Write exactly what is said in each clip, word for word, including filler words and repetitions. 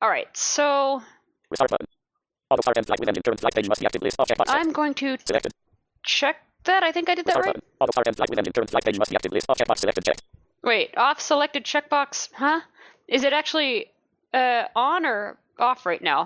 Alright, so... Restart button. Auto start and flight with engine turn flight page must be active. List off checkbox. I'm going to Selected. check that. I think I did that Restart right. button. Auto start and flight with engine turn flight page must be active. List off checkbox. Selected. Check. Wait, off selected checkbox, huh? Is it actually uh, on or off right now?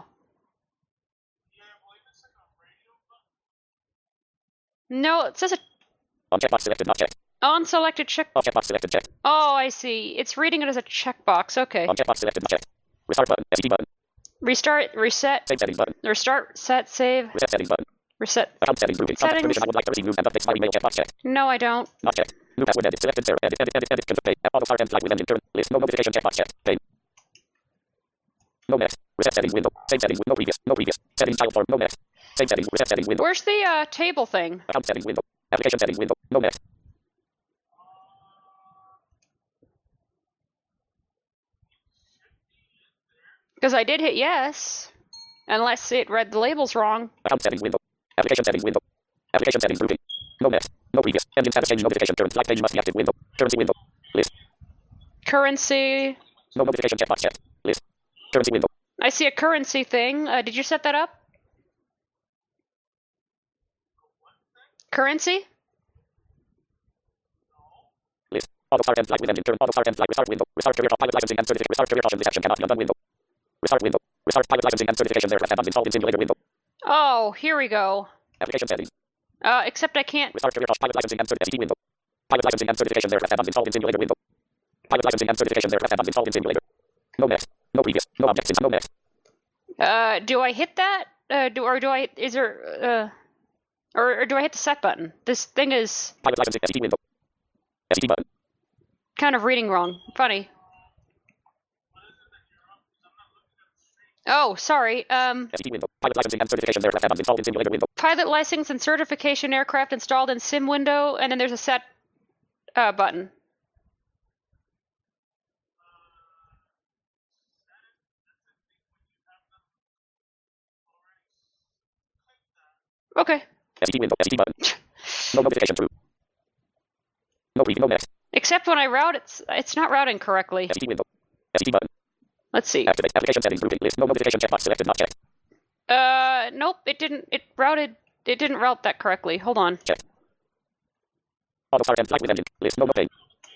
No, it says it On checkbox selected. Not checked. on selected check. Off checkbox selected. Check. Oh, I see. It's reading it as a checkbox. Okay. On checkbox selected. Not checked. Restart button. S T button. Restart, reset, Save settings button. restart, set, save, Reset settings button. reset. Account settings grouping. Contact Settings. permission. I would like to receive news and updates by email. Checkbox checked. No, I don't. Not checked. New password edit. Selected. Zero. Edit. Edit. Edit. Edit. Confirm. Page. Auto start and flight with engine turn. List. No notification. Checkbox checked. Page. No next. Reset settings window. Save settings. No previous. No previous. Settings child form. No next. Save settings. Reset settings window. Where's the uh, table thing? Account settings window. Application settings window. No next. Because I did hit yes. Unless it read the labels wrong. Account settings window. Application settings window. Application settings grouping. No next. No previous. Engine status change notification turn. Flight page must be active window. Currency window. List. Currency. No notification checkbox checked. List. Currency window. I see a currency thing. Uh, did you set that up? Currency? List. Auto start and flight with engine turn. Auto start and flight. Restart window. Restart career pilot licensing and certificate. Restart career options. This action cannot be undone window. Restart window. Restart pilot licensing and certifications. Aircraft have installed in simulator window. Oh, here we go. Application settings. Uh, except I can't. Restart career pilot licensing and certificate window. Pilot licensing and certifications. Aircraft have installed in simulator window. Pilot licensing and certifications. Aircraft have installed in simulator. No next. No previous. No objects. No next. Uh, do I hit that? Uh, do or do I? Is there? Uh, or, or do I hit the set button? This thing is Pilot licensing. S T window. S T button. kind of reading wrong. Funny. Oh, sorry. Um, S T window. Pilot licensing and certifications. Aircraft have installed in simulator window. pilot license and certification aircraft installed in sim window, and then there's a set uh, button. Okay. S T window. S T button. No notification true. No preview. No next. Except when I route, it's it's not routing correctly. S T window. S T button. Let's see. Activate application settings grouping list. No notification checkbox selected. Not checked. Uh, nope. It didn't. It routed. It didn't route that correctly. Hold on. Check. Auto start and flight with engine. List. No notification.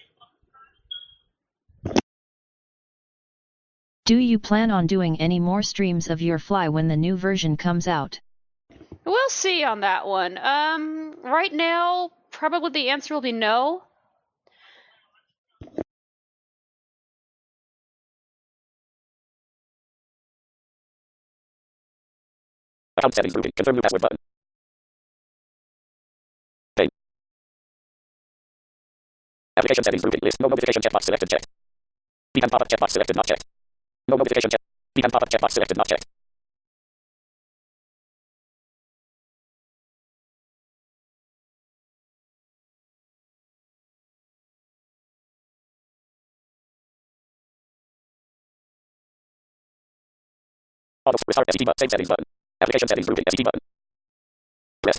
Do you plan on doing any more streams of your fly when the new version comes out? We'll see on that one. Um, right now, probably the answer will be no. Account settings grouping. Confirm new password button. Page. Application settings grouping list. No notification checkbox selected. Checked. Beacon pop-up checkbox selected. Not checked. No notification check. Beacon pop-up checkbox selected. Not checked. Auto restart S T button. Save settings button. Application settings grouping. S T button. Press.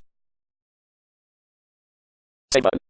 Save button.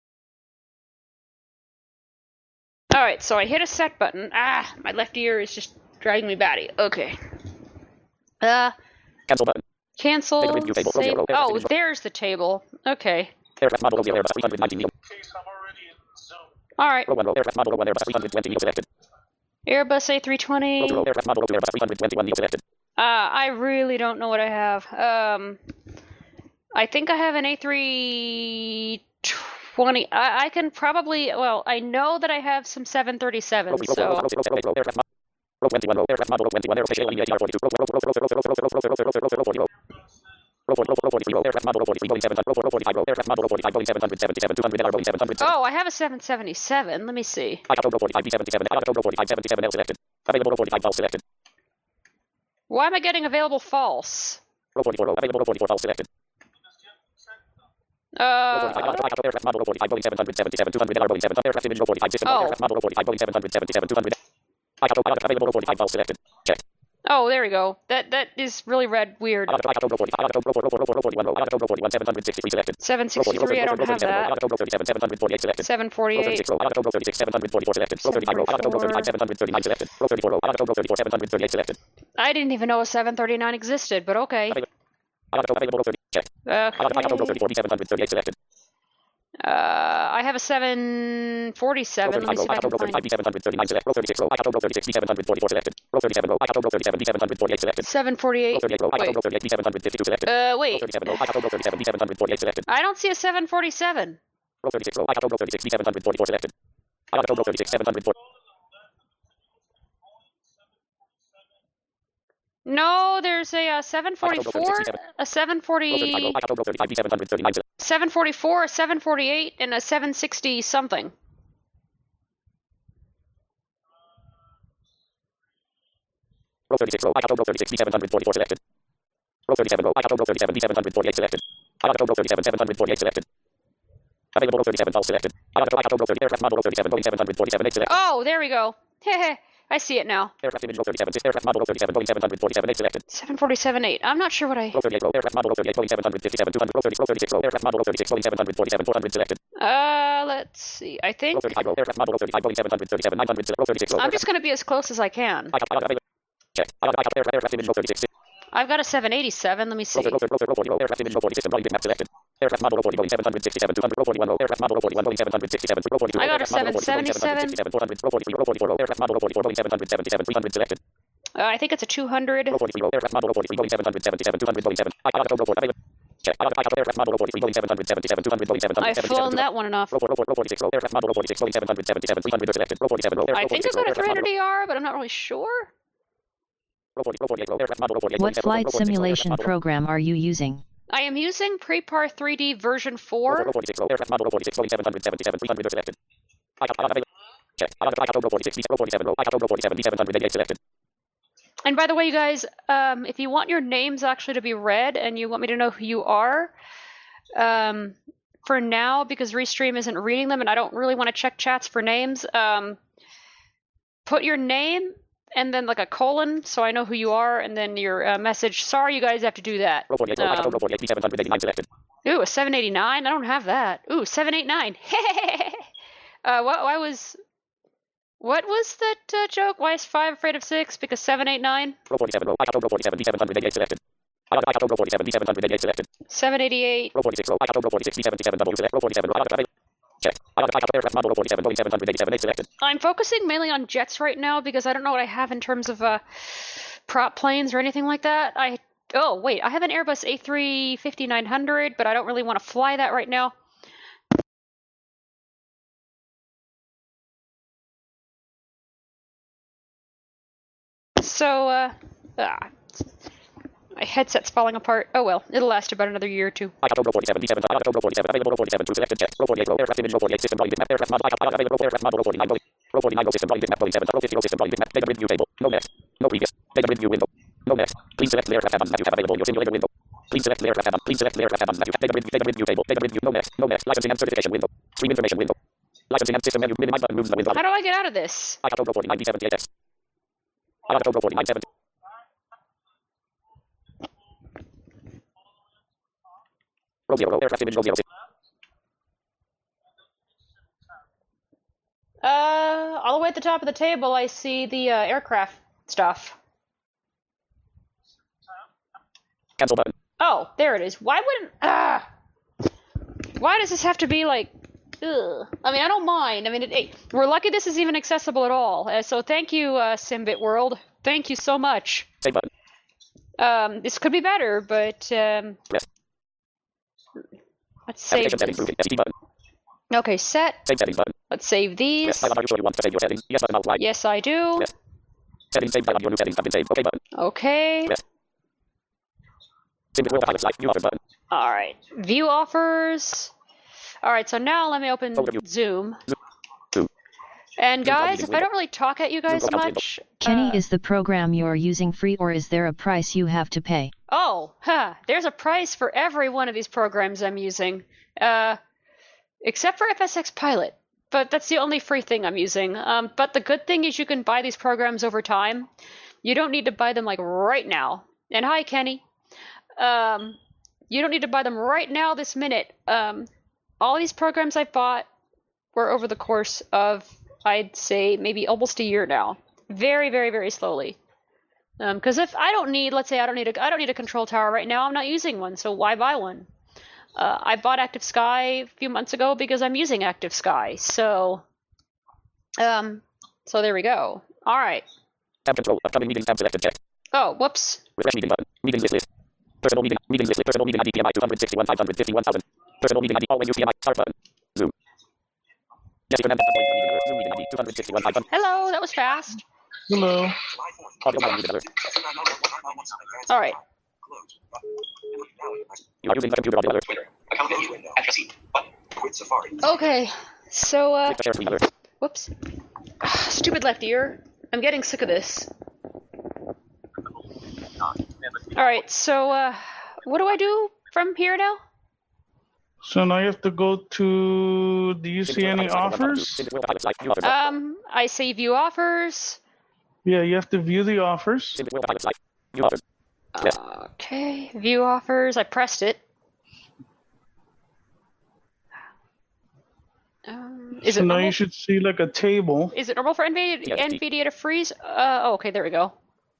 Alright, so I hit a set button. Ah, my left ear is just driving me batty. Okay. Uh, Cancel button. cancel. Take a review table. Save. Row zero, Oh, aircraft there's the table. Okay. Aircraft model Romeo Airbus three hundred nineteen neo. Alright. Row one row aircraft model row one Airbus three hundred twenty neo selected. Airbus A three twenty. Row two row aircraft model row two Airbus three hundred twenty-one neo selected. Uh, I really don't know what I have. Um, I think I have an A three twenty. I, I can probably, well, I know that I have some seven Row thirty-sevens, three row so. row row row row aircraft model. Row twenty-one row aircraft model row twenty-one aerospace alien A T R forty-two. Row row row row row row row row row row row row row forty row. Row four row row forty-three row aircraft model row forty-three Boeing seven hundred. Row four row forty-five row aircraft model row forty-five Boeing seven seventy-seven two hundred L R Boeing seven hundred. Oh, I have a seven seventy-seven. Let me see. I got row forty-five B seventy-seven. I got row forty-five seventy-seven L selected. Available row forty-five false selected. Why am I getting available false? Row forty-four row available row forty-four false selected. Row forty-five Uh, I got aircraft model row forty-five Boeing seven seventy-seven two hundred L R Boeing seven hundred. Aircraft image row forty-five system Oh. aircraft model row forty-five Boeing seven seventy-seven two hundred. I got row available row forty-five false selected. Check. Oh, there we go. That that is really red weird. seven sixty-three, I don't have that. seven forty-eight. I didn't even know a seven thirty-nine existed, but okay. Okay. Uh, I have a seven forty-seven. Let me see if I can find seven forty-eight. Wait. Uh, wait. I don't see a seven forty-seven. No, there's a, uh seven forty-four, a seven forty, seven forty-four, a seven forty-eight, and a seven sixty something. Oh, there we go. Heh I see it now. seven forty-seven eight. I'm not sure what I... Uh, let's see. I think... I'm just going to be as close as I can. I've got a seven eighty-seven. Let me see. I got a seven seventy-seven. Uh, I think it's a two hundred. I've flown that one enough. I think I've got a three hundred D R, but I'm not really sure. What flight simulation program are you using? I am using Prepar three D version four. And by the way, you guys, um, if you want your names actually to be read and you want me to know who you are, um, for now, because Restream isn't reading them and I don't really want to check chats for names, um, put your name and then like a colon so I know who you are, and then your uh, message. Sorry, you guys have to do that. Um, ooh, a seven eighty-nine? I don't have that. Ooh, seven eighty-nine. uh, what, why was... What was that uh, joke? Why is five afraid of six? Because seven eighty-nine? seven eighty-eight. I'm focusing mainly on jets right now because I don't know what I have in terms of uh, prop planes or anything like that. I Oh, wait, I have an Airbus A three fifty nine hundred, but I don't really want to fly that right now. So, uh, ah, my headset's falling apart. Oh well, it'll last about another year or two. Please select the aircraft cabin that you have available in your simulator window. Please select the aircraft cabin. Please select the aircraft cabin that you have available. Data review table. Data review. No next. No next. Licensing and certification window. Stream information window. Licensing and system menu. Minimize button moves the window. How do I get out of this? I got over forty nine seventy-eight X. I got over forty nine seventy. Row zero. Aircraft image row zero. Uh, all the way at the top of the table, I see the uh, aircraft stuff. Cancel button. Oh, there it is. Why wouldn't... Ah! Why does this have to be like... Ugh. I mean, I don't mind. I mean, it, it, we're lucky this is even accessible at all. Uh, so thank you, uh, Simbit World. Thank you so much. Save button. Um, this could be better, but... Um, yes. Let's save settings, this. S D button. Okay, set. Save settings button. Let's save these. Yes, are you sure you want to save your settings? Yes button outline. Yes, I do. Yes. Settings saved. Your new settings have been saved. Okay button. Okay. Yes. Simbit World pilot flight. View offers button. All right. View offers. All right, so now let me open Overview. Zoom. Zoom. And guys, if I don't really talk at you guys much... Kenny, uh, is the program you're using free or is there a price you have to pay? Oh, huh. There's a price for every one of these programs I'm using. Uh, except for F S X Pilot. But that's the only free thing I'm using. Um, but the good thing is you can buy these programs over time. You don't need to buy them like right now. And hi, Kenny. Um, you don't need to buy them right now this minute. Um, all these programs I bought were over the course of, I'd say, maybe almost a year now. Very, very, very slowly. Because um, if I don't need, let's say I don't need a, I don't need a control tower right now, I'm not using one, so why buy one? Uh, I bought Active Sky a few months ago because I'm using Active Sky, so, um, so there we go. All right. Tab control. Upcoming meetings tab selected. Check. Oh, whoops. Refresh meeting button. Meetings list list. Personal meeting. Meetings list list. Personal meeting I D P M I two hundred sixty-one five hundred fifty-one thousand. Personal meeting I D. Always use P M I. Start button. Zoom. Jesse Fernandez. Zoom meeting I D two hundred sixty-one five hundred. Hello, that was fast. Hello. Audio volume muted alert. All right. You are using the computer audio alert. Okay, so, uh, Click the share screen alert. whoops. Stupid left ear. I'm getting sick of this. All right, so, uh, what do I do from here now? So now you have to go to, do you see any offers? Um, I see view offers. Yeah, you have to view the offers. Okay, view offers. I pressed it. Um, is so it now normal? you should see like a table. Is it normal for NVIDIA, Yes, D. NVIDIA to freeze? Uh, oh, okay, there we go.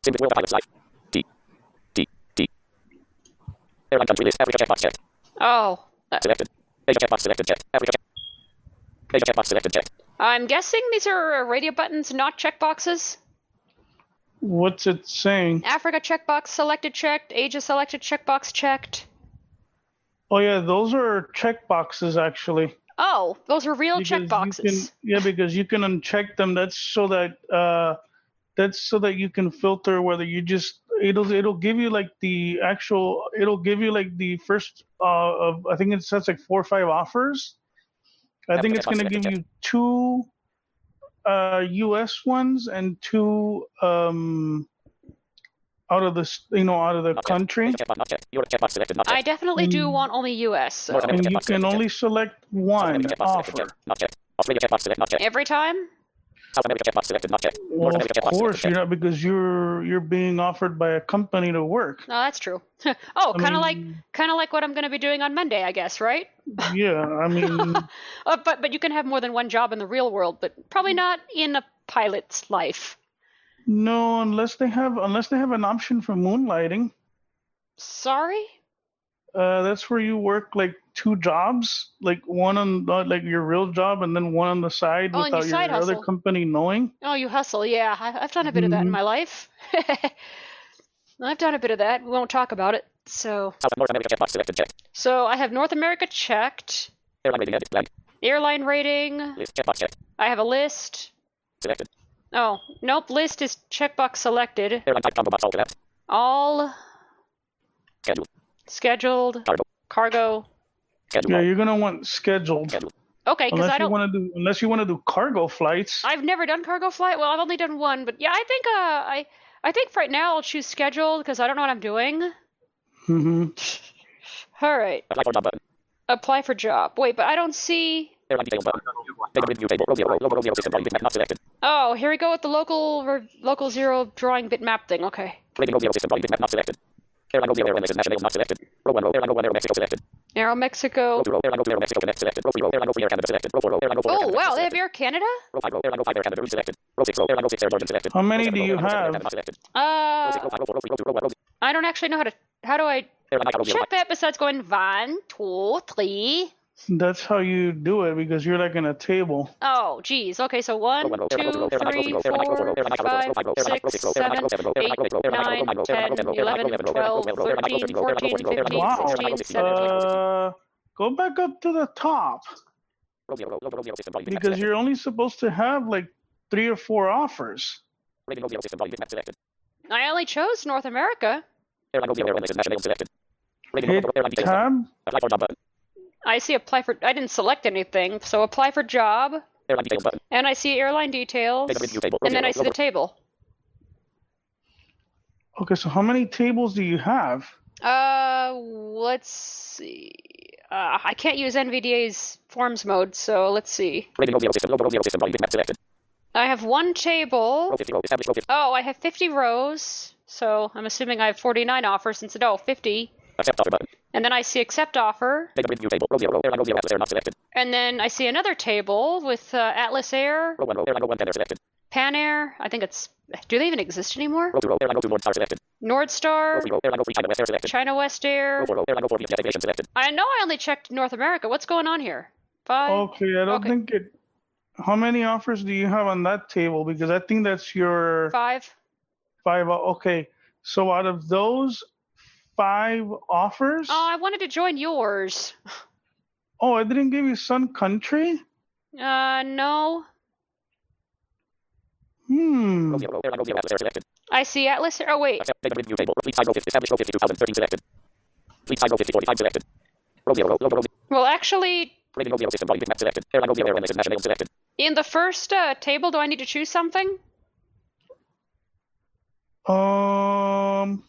D. D. D. Airline country list. Africa checkbox checked. Oh, uh, Selected. Asia checkbox selected. Checked. Africa check. Asia checkbox selected. Checked. I'm guessing these are radio buttons, not checkboxes. What's it saying? Africa checkbox selected, checked. Asia selected, checkbox checked. Oh yeah, those are check boxes actually. Oh, those are real Because you checkboxes. can- Yeah, because you can uncheck them. That's so that uh, that's so that you can filter whether you just it'll it'll give you like the actual it'll give you like the first uh of I think it says like four or five offers. I think it's gonna give you two uh U S ones and two um out of the s- you know out of the Not checked. country, Asia checkbox not checked. Europe checkbox selected. Not I checked. definitely do Mm. want only U S. So. North America and you checkbox can selected. only Checked. select South one America checkbox selected. offer. Checked. Not checked. Australia checkbox selected. Not checked. Every time? South America checkbox selected. Not checked. North Well, of America checkbox course selected. you're Checked. not because you're you're being offered by a company to work. No, that's true. oh, I kind of like mean- kind of like what I'm going to be doing on Monday, I guess, right? Yeah, I mean, Uh, but but you can have more than one job in the real world, but probably not in a pilot's life. no, unless they have unless they have an option for moonlighting. Sorry? Uh, that's where you work like two jobs, like one on uh, like your real job and then one on the side Oh, and you without your side other hustle. company knowing. Oh, you hustle. Yeah, I, I've done a bit of that in Mhm. my life. I've done a bit of that. We won't talk about it. So, South North America checkbox selected. Checked. so I have North America checked. Airline rating edit blank. Airline rating. List checkbox checked. I have a list. Selected. Oh, nope. List is checkbox selected. Airline type combo box all collapsed. All Schedule. scheduled. Cargo. Cargo. Schedule. Yeah, all. you're gonna want scheduled Schedule. Okay, because unless I you don't. want to do unless you want to do cargo flights. I've never done cargo flight. Well, I've only done one, but yeah, I think uh, I I think for right now I'll choose scheduled because I don't know what I'm doing. hmm All right, Apply for job button. apply for job. Wait, but I don't see. Airline details button. Data grid view table. Row zero. Logo row zero system drawing bitmap not selected. Oh, here we go with the local re- local zero drawing bitmap thing. Okay. Rating row zero system drawing bitmap not selected. Airline row zero airline nations nationals not selected. Row one row airline row one aero Mexico selected. Aero Mexico. Row two row airline row two aero Mexico connect selected. Row three row airline row three air Canada selected. Row four row airline row four air Oh Canada wow, they have selected. Air Canada. Row five row airline row five air Canada route selected. Row six row airline row six air Georgian selected. How Row many seven do row you airline row six air have? Canada not selected. Row Uh, six row five row four row three row two row one row zero. I don't actually know how to how do I Airline Icaro zero check that besides going one, two, three. That's how you do it because you're like in a table. Oh, geez. Okay, so one, two, three, four, five, six, seven, eight, nine, ten, eleven, twelve, thirteen, fourteen, fifteen, Wow. sixteen, seventeen. Uh, go back up to the top Row zero row row zero system drawing bitmap because selected. you're only supposed to have like three or four offers. Rating row zero system drawing bitmap selected. I only chose North America. Airline row zero airline nations nationals selected. Rating row Hit zero airline details button. tab. Apply for job button. I see apply for. I didn't select anything, so apply for job, Airline details button. and I see airline details, Data grid view table. Row and then zero I see row the table. Okay, so how many tables do you have? Uh, let's see. Uh, I can't use N V D A's forms mode, so let's see. Rating row zero system logo row zero system drawing bitmap selected. I have one table. Row fifty row. Establish row fifty. Oh, I have fifty rows. So I'm assuming I have forty-nine offers since no, fifty. Accept offer button. And then I see accept offer. Data grid view table. Row zero row. Airline row zero. Atlas Air not selected. And then I see another table with uh, Atlas Air, Row one row. Airline row one ten air selected. Pan Air. I think it's. Do they even exist anymore? Row two row. Airline row two Northstar selected. Nordstar, Row three row. Airline row three China West Air selected. China West Air. Row four row. Airline row four Vietjet Aviation selected. I know I only checked North America. What's going on here? Five. Okay, I don't Okay. think it. How many offers do you have on that table? Because I think that's your Five. five. Okay, so out of those five offers, Oh, I wanted to join yours. oh, I didn't give you Sun Country. Uh, no. Hmm. Row zero row. Airline row zero Atlas Air selected. I see Atlas Air. Oh, wait. Accept data grid view table. Fleet size row fifty. Establish row fifty two thousand thirteen selected. Fleet size row fifty forty-five selected. Row zero row. Logo row zero. Well, actually, Rating row zero system volume map selected. Airline row zero airline international selected. in the first uh, table, do I need to choose something? Um.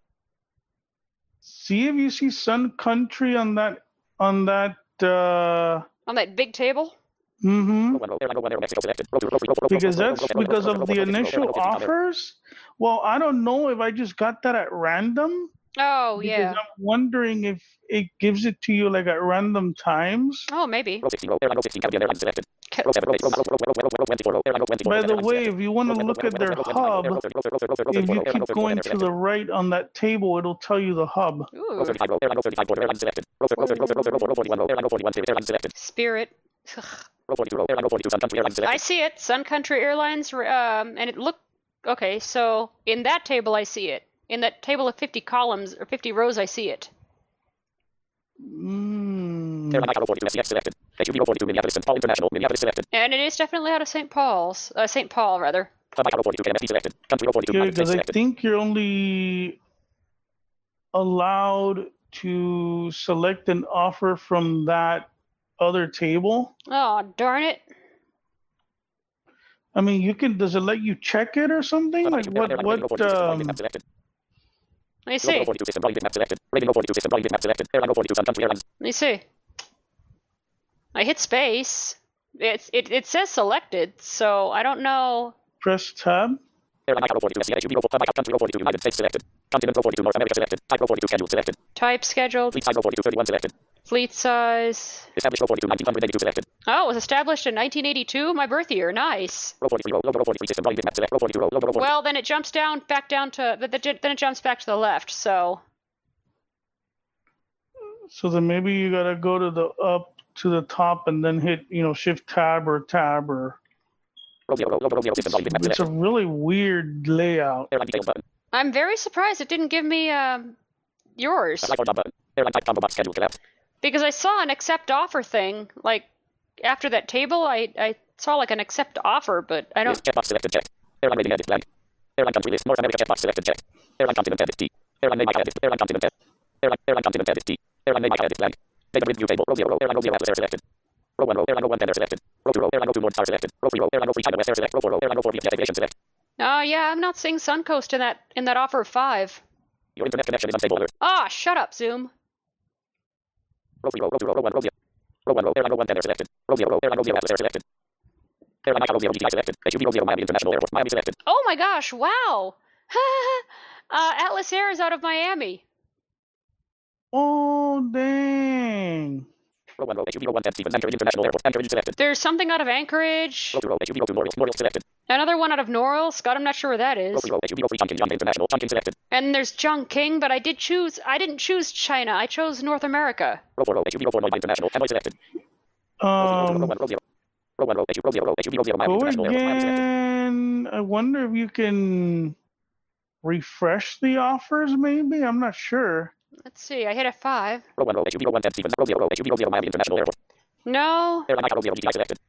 See if you see Sun Country on that on that. Uh, On that big table? mm-hmm. Row one row. Airline row one air Mexico selected. Row two row. Row three row. Because that's because of the initial offers. Well, I don't know if I just got that at random. Oh, Because yeah. I'm wondering if it gives it to you like at random times. Oh, maybe. Row sixty row. Airline row sixteen Caribbean Airlines selected. Ca- Row seven row. Row row row row row row twenty-four row. Airline row twenty-four. By the way, if you want to look at their hub, if you keep going to the right on that table, it'll tell you the hub. Row Ooh, thirty-five row. Airline row thirty-five border airlines selected. Row thirty row thirty row forty-one row. Airline row forty-one Spirit Airlines selected. Spirit. Ugh. Row forty-two row. Airline row forty-two Sun Country Airlines I selected. see it. Sun Country Airlines. Um, and it looked. Okay, so in that table, I see it. In that table of fifty columns or fifty rows, I see it. Mm. Airline row forty-two S C X selected. H U B row forty-two Minneapolis Saint Paul International Minneapolis selected. And it is definitely out of Saint Paul's. Uh, Saint Paul, rather. Club row forty-two K M S T selected. Country row forty-two Yeah, United States because I selected. think you're only allowed to select an offer from that other table. Oh, darn it. I mean, you can. Does it let you check it or something? Like what? Airline What? row forty-two system volume Um, map selected. Let me Row see. forty-two system volume map selected. Rating row forty-two system volume map selected. Airline row forty-two Sun Country Airlines. Let me see. I hit space. It's it, it says selected, so I don't know. press tab. Airline row forty-two S C H U B row Country row forty-two United States selected. Continent row forty-two North America selected. Type row forty-two scheduled selected. Type scheduled. Fleet size row forty-two thirty-one selected. Fleet size. Established row forty-two nineteen eighty-two selected. Oh, it was established in nineteen eighty-two, my birth year. Nice. Row forty-three row. Logo row forty-three system volume map select. Row forty-two row. Logo row forty. Well, then it jumps down, back down to, th- th- then it jumps back to the left, so. So then maybe you gotta go to the up to the top and then hit, you know, shift tab or tab or. Row zero row. Logo row zero system volume map It's a selected. really weird layout. Airline details button. I'm very surprised it didn't give me um, yours. Apply for job button. Airline type combo box scheduled collapse. Because I saw an accept offer thing, like, after that table, I, I saw like an accept offer, but I don't. List checkbox selected checked. Airline rating edit blank. Airline country list North America checkbox selected checked. Airline continent edit T. Airline name edit. Airline continent edit. Airline airline continent edit T. Airline name edit blank. Data grid view table. Row zero row. Airline row zero Atlas Air selected. Row one row. Airline row one ten air selected. Row two row. Airline row two Northstar selected. Row three row. Airline row three China West Air select. Row four row. Airline row four Vietjet Aviation select. Oh, yeah, I'm not seeing Suncoast in that in that offer of five. Your internet connection is unstable alert. Ah, shut up, Zoom. Row three row. Row two row. Row one row zero. Row one row. Airline row one ten air selected. Row zero row. Airline row zero Atlas Air selected. Airline row zero G T I selected. H U B row zero Miami International Airport. Miami selected. Oh my gosh, wow. uh, Atlas Air is out of Miami. Oh dang! Row one row. H U B row one ten Stevens Anchorage International Airport. Anchorage selected. There's something out of Anchorage. Row two row. H U B row two Morrill. Morrill selected. Another one out of Norwell. Scott, I'm not sure where that Row is. three row. H U B row three Chongqing Yonge International. Chongqing selected. And there's Chongqing, but I did choose. I didn't choose China. I chose North America. Row four row. H U B row four Hanoi International. Hanoi selected. Row Um, one row zero. Row one row. H U B row zero row. H U B row zero Miami go International Airport. Miami selected. again. I wonder if you can refresh the offers. Maybe I'm not sure. Let's see. I hit a five. Row one row. H U B row one ten Stevens. Row zero row. H U B row zero Miami International Airport. No. Airline row zero G T I selected.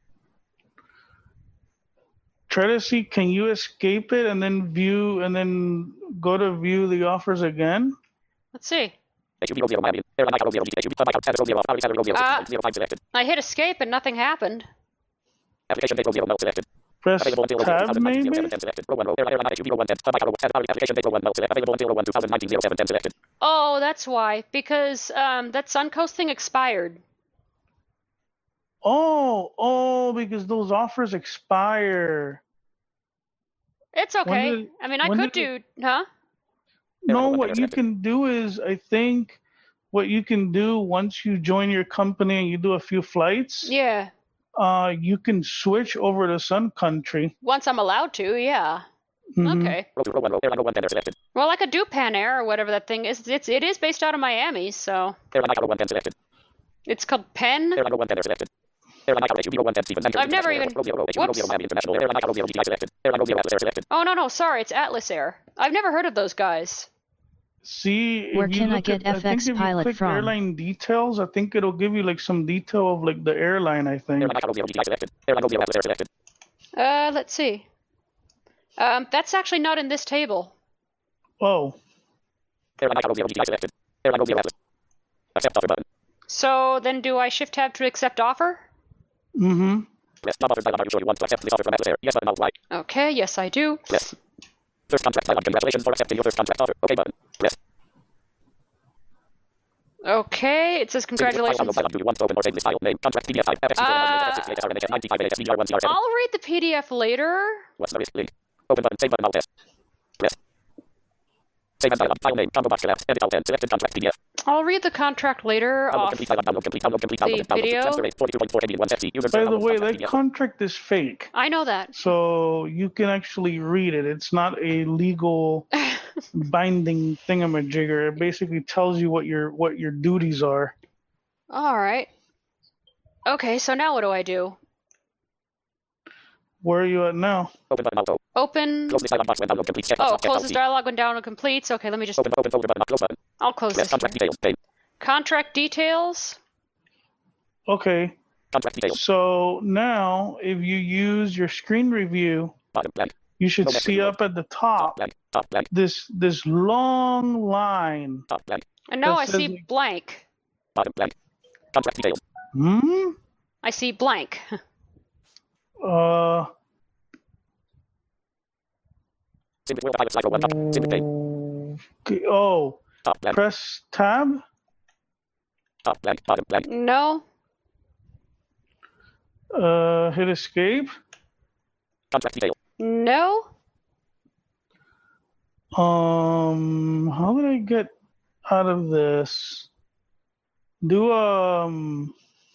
Try to see. Can you escape it and then view and then go to view the offers again? Let's see. H U B row zero Miami. Airline row zero G T H U B club row zero. Paris row zero. Ah. Zero five selected. I hit escape and nothing happened. Application date row zero null selected. Press Available until tab maybe. seven ten selected. Row one row. Airline H U B row one ten. Application date row one null select. Available until one two thousand nineteen zero seven ten selected. Oh, that's why. Because um, that Suncoast thing expired. Oh, oh, because those offers expire. It's When okay. did it, I mean, I when could did it, do, huh? no, what you can do is, I think, what you can do once you join your company and you do a few flights, Yeah. uh, you can switch over to Sun Country. Once I'm allowed to, yeah. hmm Okay. Row two, row one, row airline, row one, tender selected. Well, I could do Pan Air or whatever that thing is. It's it is based out of Miami, so Airline, row one, ten selected. it's called Penn. Airline, row one, tender selected. Airline, H U B, row one, ten, Stevens, Anchorage, I've never International even. Airport, Row zero, row H U B, row Whoops. zero, Miami International. Airline, H zero, G I selected. Airline, row zero, Atlas Air selected. Oh no no, sorry, it's Atlas Air. I've never heard of those guys. See, Where if you can I look get at, I think F X if you Pilot click from? airline details, I think it'll give you like some detail of like the airline, I think. Airline, H zero, G I selected. Airline, row zero, Atlas Air selected. Uh, let's see. Um, that's actually not in this table. Oh, Airline, H zero, G I selected. Airline, row zero, Atlas. Accept offer button. So then, do I shift tab to accept offer? mm-hmm. Yes, job offers dialog. Are you sure you want to accept this offer from Atlas Air? Yes button, I'll reply. Okay, yes I do. Yes. First contract dialog. Congratulations for accepting your first contract offer. Okay button. Yes. Okay, it says congratulations. Do you want to open or save this file? Name, contract, P D F file, F X Uh, ninety-five N H S D R one C R seven. I'll read the P D F later. What's the risk? Link. Open button, save button, Alt S. Yes. Save as dialog. File name, combo box collapse, edit Alt N, selected contract, P D F. I'll read the contract later Download off complete, dialog, download complete, download complete, the download, download, video. transfer rate, forty-two point four K B one F C. User By the download way, contract, that P D F. contract is fake, I know that. so you can actually read it. It's not a legal binding thingamajigger. It basically tells you what your what your duties are. All right. Okay, so now what do I do? Where are you at now? Open button, Alt O. Open. Close this dialog box when download complete. Check box, Oh, check close Alt this C. dialog when download completes. Okay, let me just. Open, open folder button, close button. I'll close Yes, this. contract Here. details, pane. Contract details. Okay, Contract details. so now if you use your screen review, Bottom blank. you should No message see below. up at the Top top blank. Top blank. this this long line. Top blank. And now That I says see like- blank. Bottom blank. Contract details. Hmm. I see blank. Uh. Simple will pilot cycle one top. Simple pane. Okay, oh, Top blank. press tab. Top blank. Bottom blank. No. Uh, hit escape. Contract details. No. Um, how did I get out of this? Do um.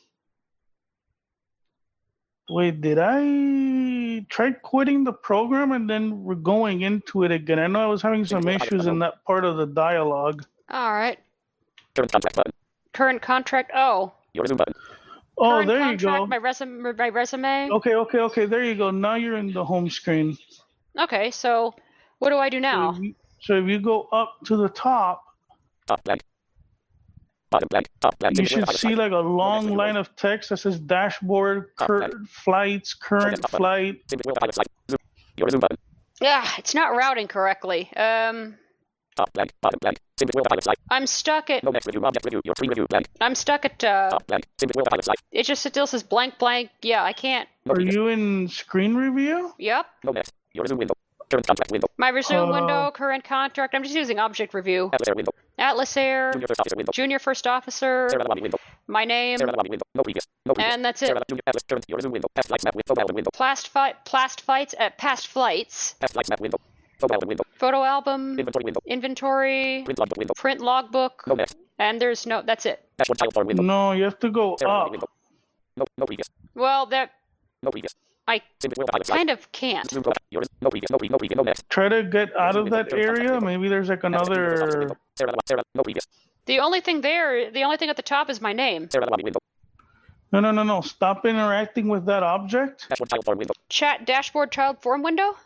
Wait, did I try quitting the program and then we're going into it again? I know I was having some issues in that part of the dialogue. All right. Current contract button. Current contract. Oh. Your resume button. Oh, Current there you contract. go. My resume. My resume. Okay, okay, okay. There you go. Now you're in the home screen. Okay. So, what do I do So now? if you, so if you go up to the top, Top blank. Bottom blank. Top blank. you Simple will should pilot see cycle. like a long line of text that says dashboard, cur- flights, current Top button. flight. Simple will pilot cycle. Zoom. Your resume button. Yeah, it's not routing correctly. Um, Top blank. Bottom blank. Simple will pilot cycle. I'm stuck at. No next review. Object review. Your screen review blank. I'm stuck at. Uh, Top blank. Simple will pilot cycle. it just still says blank blank. Yeah, I can't. No Are previous. you in screen review? Yep. No next. Your resume window. Current contract window. My resume Uh, window, current contract. I'm just using object review. Atlas Air window. Atlas Air, Junior first officer window. junior first officer, Sarah Lawami window. my name, Sarah Lawami window. No previous. No previous. and that's it. Sarah Junior Atlas current. Your resume window. Past flights map with photo album window. Plast, fi- plast fights at past flights. Past flights map window. Photo album window. Photo album, Inventory window. inventory, Print logbook window. print logbook, No next. and there's no. That's it. Dashboard child form window. No, you have to go Sarah Lawami up. window. No. No previous. Well, that No previous. I Simple will pilot cycle. kind of can't. Zoom go back. Your no previous. No previous. No previous. No next. Try to get out of that area. Maybe there's like another. Sarah Lawami. Sarah. No previous. The only thing there, the only thing at the top is my name. Sarah Lawami window. No, no, no, no. Stop interacting with that object. Dashboard child form window. Chat dashboard child form window.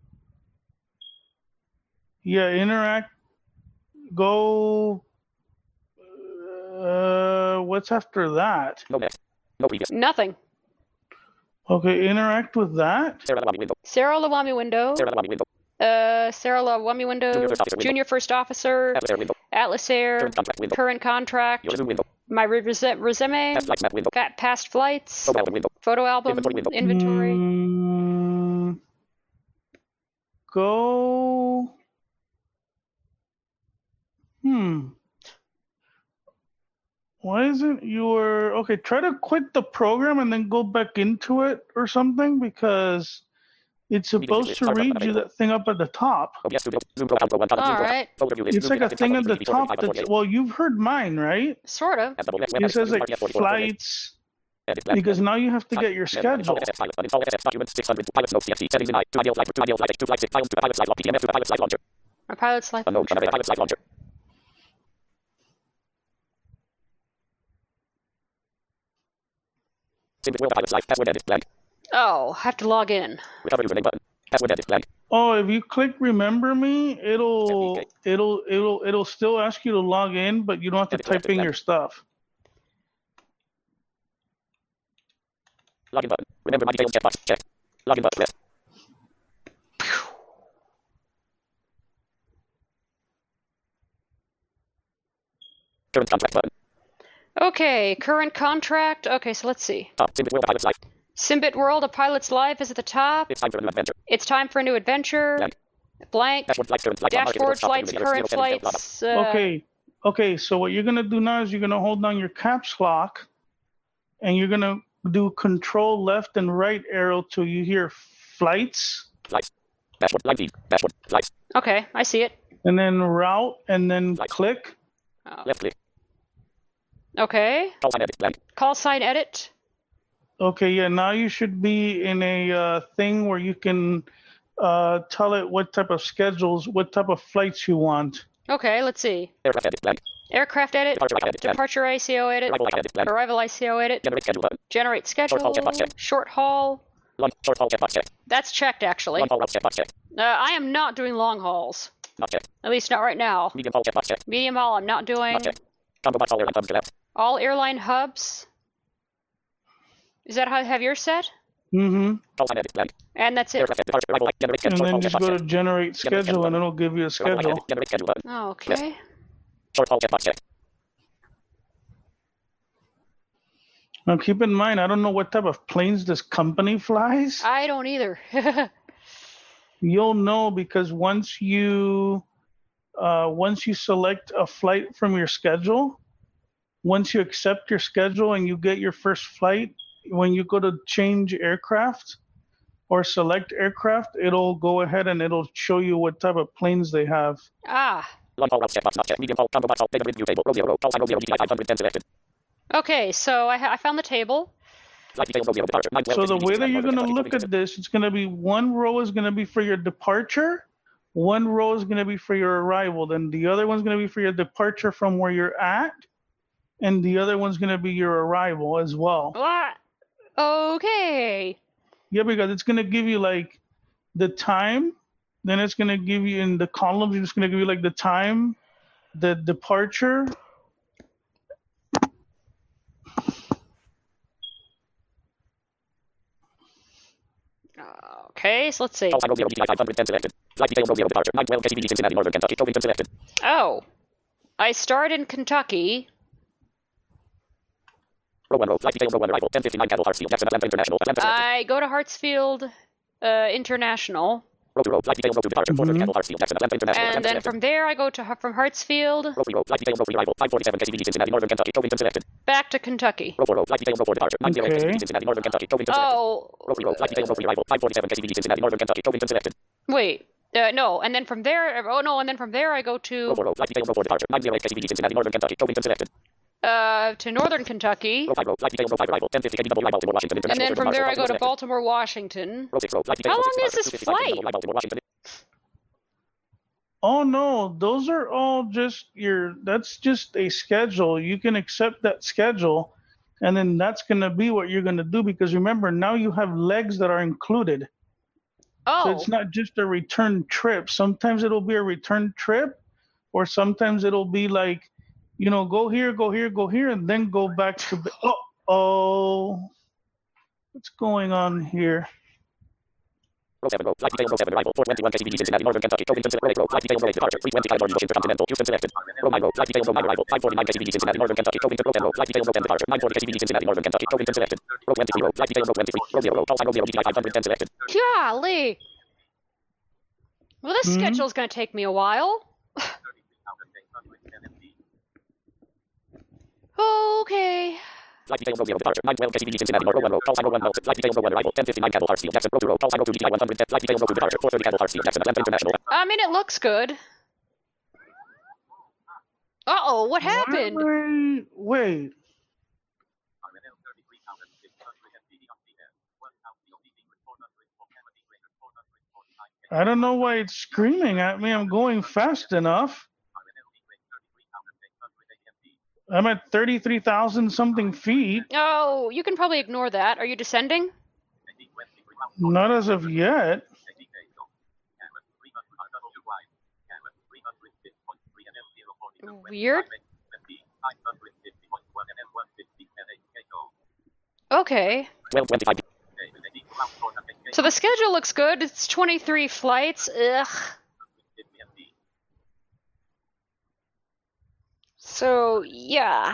Yeah, interact. Go. Uh, what's after that? No next. No previous. Nothing. Okay, interact with that. Sarah Lawami window. Sarah Lawami window. Sarah Lawami window. Uh, Sarah Lawami window. Junior first officer window. Junior first officer. Atlas Air window. Atlas Air. Current contract window. Current contract. Your resume window. My res- resume. Past flights map window. Fat past flights. Photo album window. Photo album. Inventory window. Inventory. Mm, go. Hmm. Why isn't your okay? Try to quit the program and then go back into it or something because it's supposed to read you that thing up at the top. O B S Studio. Zoom Pro Outro one column. All Zoom Pro. right. Overview list. It's Zoom like a active thing title at the three four top five four that's eight. well, you've heard mine, right? Sort of. At the web It says like R T F forty-four. flights Edit blank. because now you have to get your Install schedule. S S file. Uninstall S S documents six hundred. Pilots notes T X T. Settings in I. Two ideal flight. Two ideal flight. Two flight six files. Two pilot slide log. P T M F. Two pilot slide launcher. My pilot's life. Unknown. Unavailable. Pilot slide launcher. Simbit World pilot slide. Password edit blank. Oh, I have to log in. Recover username button. Password edit blank. Oh, if you click remember me, it'll Okay. it'll it'll it'll still ask you to log in, but you don't have to Edit type selected in blank. your stuff. Login button. Remember my details checkbox. Check. Login button. Left. Current contract button. Okay, current contract. Okay, so let's see. Top. Simbit World pilot slide. Simbit World, a pilot's life is at the top. It's time for a new adventure. It's time for a new adventure. Blank. Blank. Dashboard flights. Current flight. Dashboard flights, current flights. Uh, Okay. Okay, so what you're gonna do now is you're gonna hold down your caps lock and you're gonna do control left and right arrow till you hear flights Flights. Dashboard. Line feed. Dashboard. Flights. Okay, I see it. and then route and then Flights. click. Oh. Left click. Okay. Call sign edit blank. Call sign edit. Okay, yeah, now you should be in a uh, thing where you can uh, tell it what type of schedules, what type of flights you want. Okay, let's see. Aircraft edit blank. Aircraft edit. Departure I C edit blank. Departure I C O edit. Arrival I C edit blank. Arrival I C O edit. Generate schedule button. Generate schedule. haul checkbox check. Short haul. Long short haul checkbox check. That's checked actually. Long haul route checkbox check. Uh, I am not doing long hauls. Not check. At least not right now. Medium haul checkbox check. Medium haul I'm not doing. Not check. Combo box all airline hubs select. All airline hubs. Is that how you have yours set? Mm-hmm. Call sign edit blank. And that's it. Aircraft departure arrival I generate And schedule. Short then haul just checkbox go check. to generate Generate schedule and schedule. it'll give you a Arrival I C schedule. edit. Generate schedule button. Okay. Short haul checkbox check. Now keep in mind, I don't know what type of planes this company flies. I don't either. You'll know because once you uh, once you select a flight from your schedule, once you accept your schedule and you get your first flight, when you go to change aircraft or select aircraft, it'll go ahead and it'll show you what type of planes they have. ah. Long haul route checkbox not check. Medium haul combo box all data view table. Row zero. Call sign row zero. D T I five hundred ten selected. Okay, so I, ha- I found the table. Flight details row zero departure. nine twelve. So the way that you're going to look at this, it's going to be one row is going to be for your departure, one row is going to be for your arrival, then the other one's going to be for your departure from where you're at, and the other one's going to be your arrival as well. Ah. Okay. Yeah, because it's going to give you like the time, then it's going to give you in the columns, it's going to give you like the time, the departure. Okay, so let's see. Call sign row zero. D T I five hundred ten selected. Flight details row zero departure. nine twelve. K C B D Cincinnati Northern Kentucky. Covington selected. Oh. I start in Kentucky. Row one row. Flight details row one arrival. ten fifty-nine Cattle Hartsfield. Jackson Atlanta International. Atlanta selected. I go to Hartsfield uh, International. Row two row. Flight details row two departure. Fort Worth Mhm. Cattle Hartsfield. Jackson Atlanta International. And Atlanta then selected. from there I go to Har- from Hartsfield Row three row. Flight details row three arrival. five forty-seven K C B D Cincinnati Northern Kentucky. Covington selected. back to Kentucky. Row four row. Flight details row four departure. nine zero K C B D Okay. Cincinnati Northern Kentucky. Covington selected. Oh, Row three row. Flight details row three arrival. five forty-seven K C B D Cincinnati Northern Kentucky. Covington selected. wait. Uh, no, and then from there, oh no, and then from there I go Row to four row. Flight details row four departure. nine zero K C B D Cincinnati Northern Kentucky. Covington selected. uh to Northern Kentucky, Row five row. Flight details row five arrival. ten fifty K D W I Baltimore Washington and International. then from Departure. there I go to Baltimore Baltimore, Washington. selected. Row six row. Flight How details row long six is this departure. two fifty-five K D W I flight? Baltimore Washington. Oh no, those are all just your, that's just a schedule. You can accept that schedule and then that's going to be what you're going to do because remember now you have legs that are included. So Oh, it's not just a return trip. Sometimes it'll be a return trip or sometimes it'll be like, you know, go here, go here, go here, and then go back to, the, oh, oh, what's going on here? Row seven row. Flight details row seven arrival. four twenty-one K C B D Cincinnati Northern Kentucky. Covington selected. Row eight row. Flight details row eight departure. three twenty California Bush Intercontinental. Houston selected. Row nine row. Flight details row nine arrival. five forty-nine K C B D Cincinnati Northern Kentucky. Covington. Row ten row. Flight details row ten departure. nine forty K C B D Cincinnati Northern Kentucky. Covington selected. Row twenty-three row. Flight details row twenty-three. Row zero row. Call sign row zero. D T I five hundred ten selected. golly. Well, this Mhm. schedule's going to take me a while. Okay. Flight details Romeo departure nine twelve K C B D Cincinnati North one row call sign oh one well flight details oh one arrival ten fifty-nine Cattle Hartsfield Jackson Road to row call sign oh two G T I one hundred flight details oh two departure four thirty Cattle Hartsfield Jackson Atlanta International. I mean, it looks good. Uh-oh, what happened? Wait, wait. I don't know why it's screaming at me. I'm going fast enough. I'm at thirty-three thousand something feet. Oh, you can probably ignore that. Are you descending? Not as of yet. Weird. Okay. twelve twenty-five. So the schedule looks good. It's twenty-three flights. Ugh. So, yeah.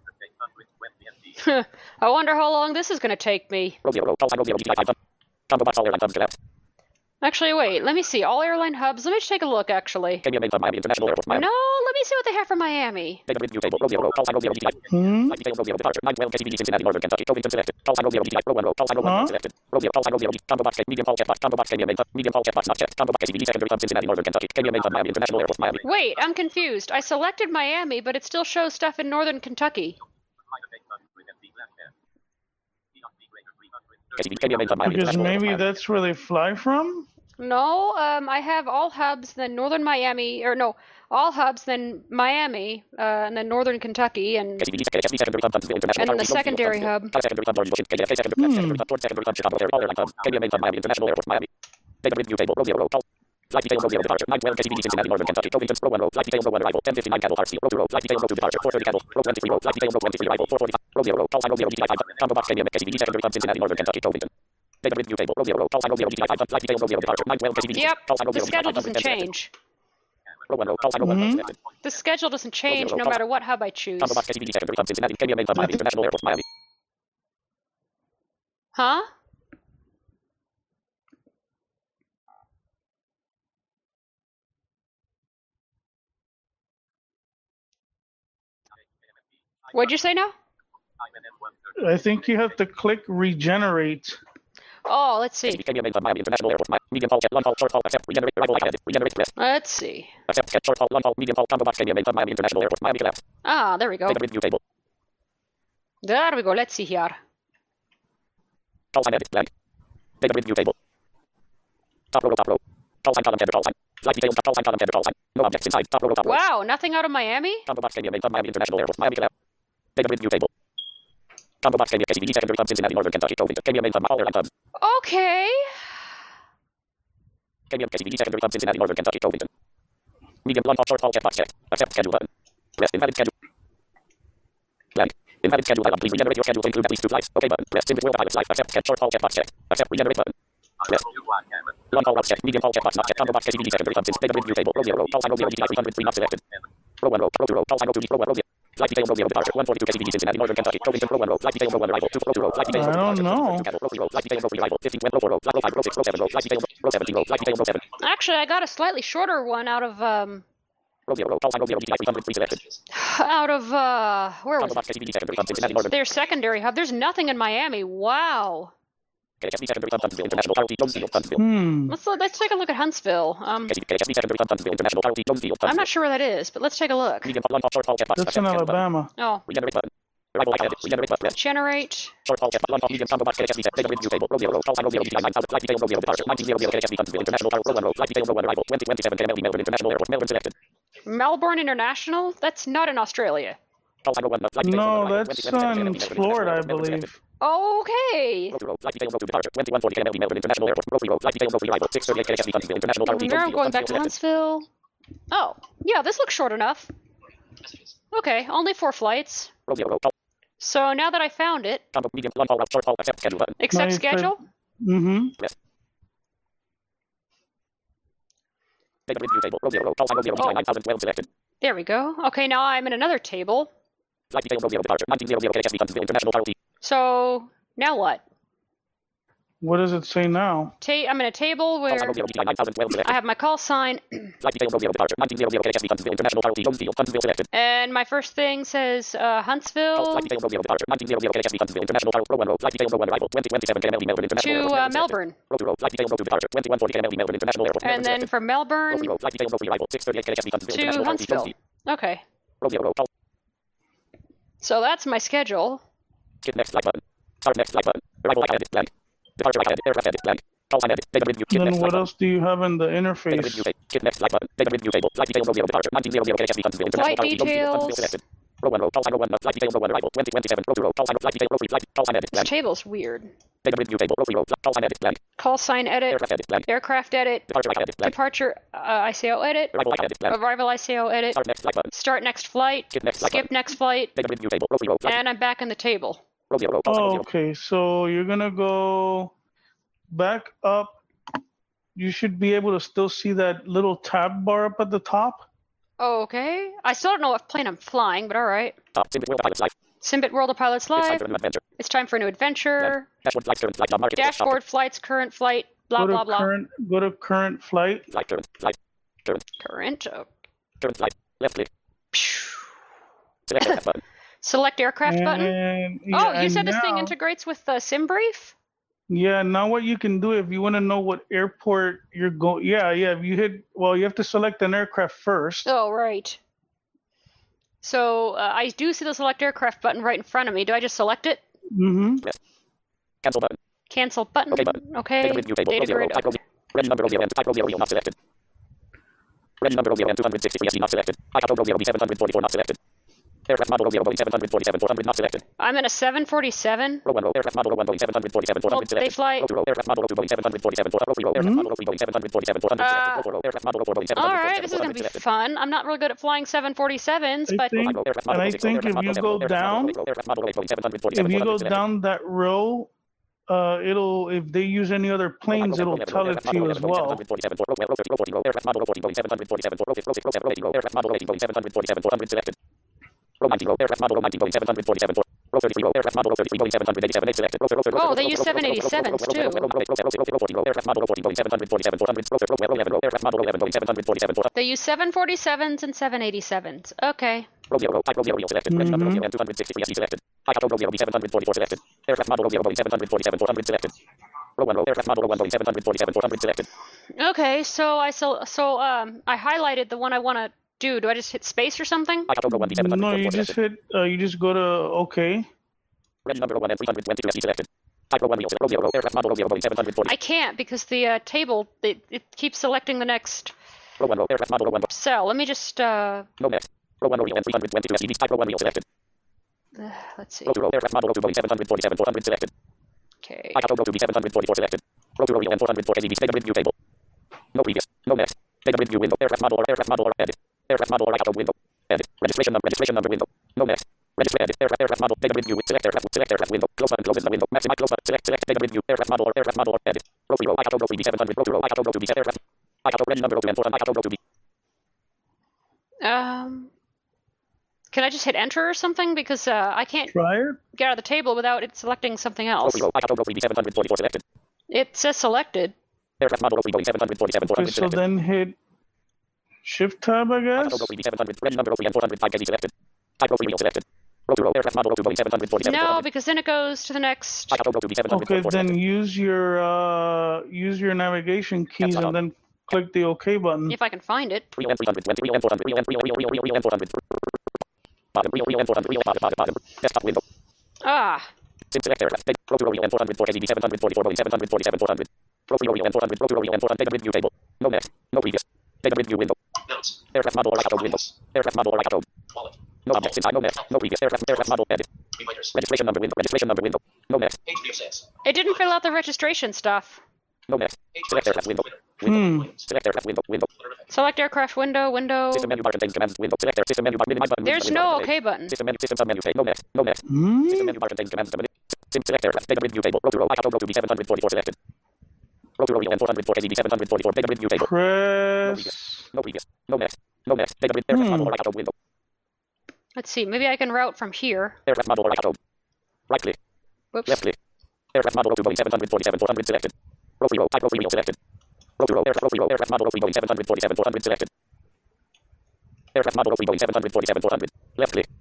I wonder how long this is going to take me. Romeo row call sign Romeo G T I five combo box all airline hubs collapsed. Actually, wait. Let me see. All airline hubs. Let me just take a look, actually. Kenya main Miami International Airport Miami. No, let me see what they have for Miami. Data review table Romeo row call sign Romeo G T I. Hmm? Flight details Romeo departure nine twelve K C B D Cincinnati Northern Kentucky Covington selected. Call sign Romeo G T I row one row call sign row one Huh? selected. Romeo call sign Romeo G combo box K medium call checkbox combo box Kenya main hub medium call checkbox not checked combo box K C B D secondary hub Cincinnati Northern Kentucky Kenya main hub Miami International Airport Miami. Wait, I'm confused. I selected Miami, but it still shows stuff in northern Kentucky. K C B Kenya main hub Miami Because International Airport maybe Miami. that's where they fly from? No, um, I have all hubs, then northern Miami, or no, all hubs, then Miami, uh, and then northern Kentucky, and K C B D secondary secondary hub Huntsville International. and then the secondary hub. Secondary hub Georgia Washington K secondary Hmm. secondary hub towards secondary hub Chicago area all airline hubs Kenya main hub Miami International Airport Miami. Data review table Romeo row call. Flight details Romeo departure nine twelve K C B D Cincinnati Northern Kentucky Covington row one row flight details row one arrival ten fifty-nine Cattle Hartsfield row two row flight details row two departure four thirty Cattle row twenty-three row flight details row twenty-three arrival four forty-five Romeo row call sign Romeo G T I five combo box Kenya K C B D secondary hub Cincinnati Northern Kentucky Covington. Data review table Romeo row call sign Romeo G T I five flight details Romeo departure nine twelve K C B D Yep, call sign the Romeo G T I schedule five doesn't change. row one row call sign row one Mhm. selected. The schedule doesn't change no matter what hub I choose. Combo box K C B D secondary hub Cincinnati Kenya main hub Miami International Airport Miami. Huh? What'd you say now? I think you have to click regenerate. Oh, let's see. Kenya main hub Miami International Airport Miami. Medium haul long haul short haul accept regenerate arrival like edit regenerate press Let's see. accept sketch short haul long haul medium haul combo box Kenya main hub Miami International Airport Miami collapse. Ah, there we go. Data review table There we go. Let's see here. call sign edit blank. Data review table. Top row row top row. Call sign column tender call sign. Flight details call sign column tender call sign. No objects inside top row row top row. Wow, nothing out of Miami? Combo box Kenya main hub Miami International Airport Miami collapse. Data review table. Combo box Kenya K C B D secondary hub Cincinnati Northern Kentucky Covington Kenya main hub all airline hubs. Okay. Kenya K C B D secondary hub Cincinnati Northern Kentucky Covington. Medium long haul short haul checkbox checked. Accept schedule button. Press invalid schedule. Blank. Invalid schedule item. Please regenerate your schedule to include at least two flights. Okay button. Press Simple pilot flight. Accept schedule short haul checkbox checked. Accept regenerate button. Press. Long haul route check. Medium haul checkbox not checked. Combo box K C B D secondary hub Cincinnati. Data review table. Romeo row. Call sign Romeo G T I three hundred three not selected. Row one row. Row two row. Call sign row two row one row. Flight details Romeo departure one forty-two K C B D Cincinnati Northern Kentucky Covington row one row. Flight details row one arrival two row two row. Flight details I row don't two know. departure row three row. Flight details row three arrival fifteen row four row. Flight row five row six row seven row. Flight details row seventeen row. Flight details row seven. Actually, I got a slightly shorter one out of, um, Romeo row. Call sign Romeo G T I three hundred three selected. out of, uh, where was Combo box it? K C B D secondary hub Cincinnati Northern. Their secondary hub. There's nothing in Miami. Wow. K H S B secondary hub Huntsville International Carl T. Jonesfield Huntsville. Hmm. Let's let's take a look at Huntsville. Um, K H S B secondary hub Huntsville International Carl T. Jonesfield I'm Huntsville. not sure where that is, but let's take a look. Medium long haul short haul checkbox. That's in Alabama. Oh, Regenerate button. Arrival like edit. Regenerate button. Press. generate. Short haul checkbox. Long haul medium combo box K H S B data review table. Romeo row. Call sign Romeo G T I nine thousand. Flight details Romeo departure nineteen hundred K H S B Huntsville International Carl row one row. Flight details row one arrival twenty twenty-seven K M L D Melbourne International Airport. Melbourne selected. Melbourne International? That's not in Australia. Call sign row one. Flight details row No, one arrival that's twenty twenty-seven K M L on D Melbourne Florida, I International Airport. Melbourne believe. selected. Okay. Row two row. Flight details row two departure twenty-one forty K M L D Melbourne International Airport. Row three row. Flight details row three arrival six thirty-eight K H S B Huntsville International Carl T. Now I'm Jonesfield going back to Huntsville Huntsville. Oh, yeah, this looks short enough. Okay, only four flights. Romeo row. Call So now that I found it, combo medium long haul route short haul accept schedule button. accept Nice, schedule. Mm-hmm. Press. Data review table. Romeo row. Call sign Romeo G T I Oh. nine thousand twelve selected. There we go. Okay, now I'm in another table. Flight details Romeo departure nineteen hundred K H S B Huntsville International Carl T. So now what? What does it say now? Ta- I'm in a table Call where sign Romeo G I nine thousand twelve select. I have my call sign, Flight details Romeo departure nineteen hundred K S V Huntsville International Charles T. Jones Field Huntsville selected. and my first thing says uh, Call Huntsville flight details Romeo departure nineteen hundred K S V Huntsville International Charles Row one row. Flight details Row one arrival twenty twenty-seven K M L D Melbourne International to Airport. uh, Selected. Melbourne, Row two row. Flight details Row two departure twenty-one forty K M L D Melbourne International Airport. and then selected. from Row Melbourne three row. Flight details Row three arrival six thirty-eight K S V Huntsville to International Charles T. Jones Huntsville. Field. Okay, Row zero row. Call. so that's my schedule. Skip next flight button. Start next flight button. Arrival like edit blank. Departure like edit. Aircraft edit blank. Call sign edit. Data review. Skip Then next what flight else do you have in the Data review interface? table. Skip next flight button. Data review table. Flight details Romeo departure nineteen hundred K S V Huntsville International Flight Charles T. Jones Field Huntsville details. selected. Row one row. Call sign row one. Flight details row one arrival twenty twenty-seven. Row two row. Call sign flight details row three flight. Call sign edit This blank. table's weird. Data review table. Row three row. Call sign edit blank. Call sign edit, Aircraft edit blank. aircraft edit, Departure like edit blank. departure uh, I C O edit, Arrival like edit blank. arrival I C O edit, Start next flight button. start next flight, Skip next flight skip button. next flight, Data review table. Row three row. Flight. and I'm back in the table. Row zero row. Call sign row Oh, zero. okay. So you're gonna go back up. You should be able to still see that little tab bar up at the top. Okay, I still don't know what plane I'm flying, but all right. Top. Simbit World Pilot's life. Simbit World of Pilots It's time Live. for a new adventure. It's time for a new adventure. Dashboard flights current flight job market. Dashboard flights, current flight, blah go to blah blah. current. Go to current flight. Flight current. Flight. Current. Current. Oh. Current flight. Left click. Select aircraft button. Select aircraft button. And, Oh, yeah, you and said this thing now- integrates with uh, SimBrief? Yeah, now what you can do if you want to know what airport you're going, yeah, yeah, if you hit, well, you have to select an aircraft first. Oh, right. So uh, I do see the select aircraft button right in front of me. Do I just select it? Mm-hmm. Cancel button. Cancel button. Okay button. Okay. Data review table. Row Data zero row. grid. Type row. Reg number row zero and type row zero not selected. Reg number row zero and two hundred sixty-three S D not selected. I got row zero B seven forty-four not selected. Aircraft model row zero Boeing seven forty-seven four hundred not selected. I'm in a seven forty-seven. Row one row. Aircraft model row one Boeing seven forty-seven four hundred Well, they selected. fly. Row two row. Aircraft model row two Boeing seven forty-seven four hundred. Row three row. Aircraft model row three Boeing seven forty-seven four hundred selected. Row four row. Aircraft model row four Boeing seven All forty-seven right, this is four going to hundred be selected. fun. I'm not really good at flying seven forty-sevens, I but think, Row, aircraft and model I six row. think Aircraft if you model seven go row. Aircraft model down, eight row. Aircraft model row seven if forty-seven you four go hundred selected. down that row, uh, it'll, if they use any other planes, it'll tell it to you as well. Aircraft model row forty seven seven forty-seven four hundred Aircraft model eighteen Boeing seven forty-seven four hundred selected. Row nineteen row. Aircraft model row nineteen Boeing seven forty-seven four. Row thirty-three row. Aircraft model row thirty-three Boeing seven eighty-seven eight selected. Row row row Oh, they use seven eighty-sevens too. Row forty row. Aircraft model row forty Boeing seven forty-seven four hundred. Row row eleven row. Aircraft model eleven Boeing seven forty-seven four hundred. they use seven forty-sevens and seven eighty-sevens. Okay. Row zero row. Type row zero Real selected. Reg number row zero and two hundred sixty-three S D selected. I got row zero B seven forty-four selected. Aircraft model row zero Boeing seven forty-seven four hundred selected. Row one row. Aircraft model row one Boeing seven forty-seven four hundred selected. Okay, so I so so um I highlighted the one I want to do. Do I just hit space or something? I got row one B seven No, you forty-four just selected. hit, uh, you just go to OK. Reg number one and three hundred twenty-two S D selected. Type row one Real row zero row. Aircraft model row zero Boeing seven forty. I can't because the uh, table it, it keeps selecting the next Row one row. Aircraft model row one. cell. Let me just uh No next. Row one Real and three hundred twenty-two S D. Type row one Real selected. uh, let's see. Row two row. Aircraft model row two Boeing seven forty-seven four hundred selected. Okay. I got row two B seven forty-four selected. Row two row Real and four hundred four S D. Data review table. No previous. No next. Data review window. Aircraft model or aircraft model or edit. Aircraft model or I got row window. Edit. Registration number. Registration number window. No next. Register edit. Aircraft aircraft model. Data review. Select aircraft. Select aircraft window. Close button. Closes the window. Maximize close button. Select select data review. Aircraft model or aircraft model or edit. Row three row. I got row three B seven hundred. Row two row. I got row two B seven aircraft. I got row reg number row two and four. I got row two B. Um Can I just hit enter or something because uh, I can't Try it. get out of the table without it selecting something Row else. three row. I got row three B seven forty-four selected. It says selected. Aircraft model row three Boeing seven forty-seven four Okay, hundred so selected. then hit Shift Tab, I I got guess. row three B seven hundred. Reg number row three and four hundred five K D selected. Type row three Real selected. Row two row. Aircraft model row two Boeing seven forty-seven four No, hundred. because then it goes to the next. I got row two B seven Okay, forty-four then selected. use your uh, use your navigation keys and then click the OK button. If I can find it. Real and three hundred twenty. Real and four hundred. Real and real real real real real and four hundred. Bottom. Real real and four hundred. Real bottom bottom bottom. Desktop window. Ah, Sim select aircraft. Row two row Real and four hundred four S D seven forty-four Boeing seven forty-seven four hundred. Row three row Real and four hundred. Row two row Real and four hundred. Data review table. No next. No previous. Data review window. Notes. Aircraft model or I got row window. Aircraft model or I got row. Wallet. No objects inside. No next. No previous. Aircraft aircraft model edit. Reminders. Registration number window. Registration number window. No next. Page view says. it didn't fill out the registration stuff. No next. Page Select aircraft window. Twitter. Hmm. Williams. Select aircraft window. Window. Twitter effect. Select aircraft window, window. System menu bar contains commands. Window. Select air. System menu bar. Minimize button. There's Window, no window, OK button. System menu. System submenu. Say no next. No next. Hmm? System menu bar contains commands. Sim select aircraft. Data review table. Row two row. I got row two B seven forty-four selected. Row two row Real and four hundred four S D seven forty-four. Data review table. Press. No previous. No next. No next. Data review. Aircraft Hmm. model or I got row window. Let's see. Maybe I can route from here. Aircraft model or I got row. Right click. Whoops. Left click. Aircraft model two Boeing seven forty-seven four hundred selected. Row zero. Type row three wheel selected. Row zero. Aircraft row zero. Aircraft model three Boeing seven forty-seven four hundred selected. Aircraft model three Boeing seven forty-seven four hundred. Left click.